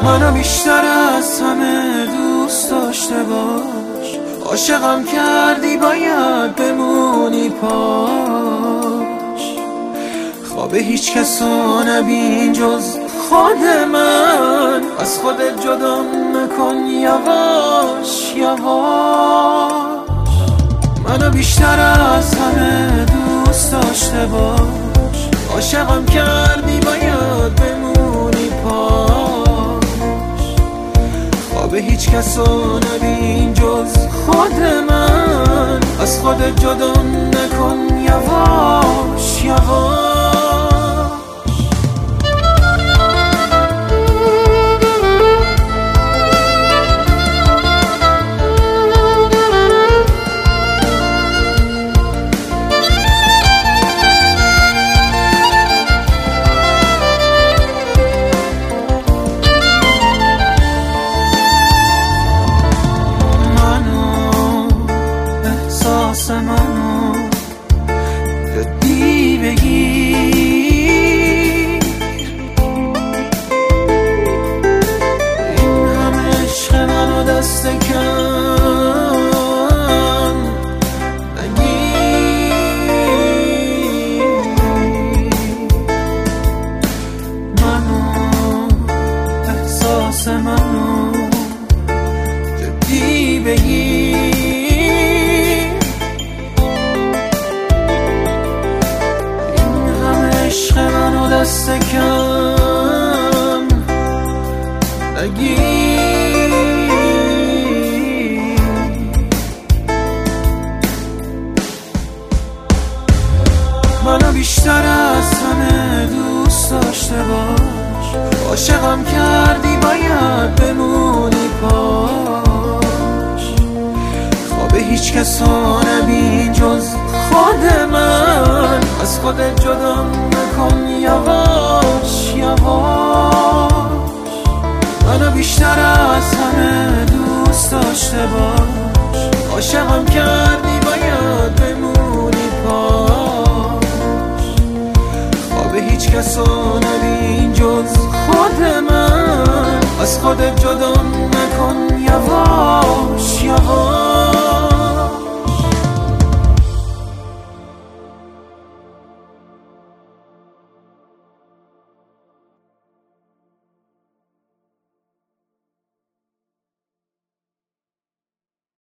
منو بیشتر از همه دوست داشته باش. عاشقم کردی باید بمونی پاش. خواب هیچ کسو نبین جز خود من. از خودت جدا نکن یواش یواش. منو بیشتر از همه دوست داشته باش. عاشقم کردی باید بمونی پاش. خواب هیچ کسو نبین جز خود من. از خودت جدا نکن یواش یواش. منو جدی بگیر. این همه عشق منو دست کم نگیر. منو احساس منو جدی بگیر. عشق منو دست کم نگیر. منو بیشتر از همه دوست داشته باش. عاشقم کردی باید بمونی پاش. خواب هیچ کسو نبین جز خود من. از خودت جدا نکن یواش یواش. منو بیشتر از همه دوست داشته باش. عاشقم کردی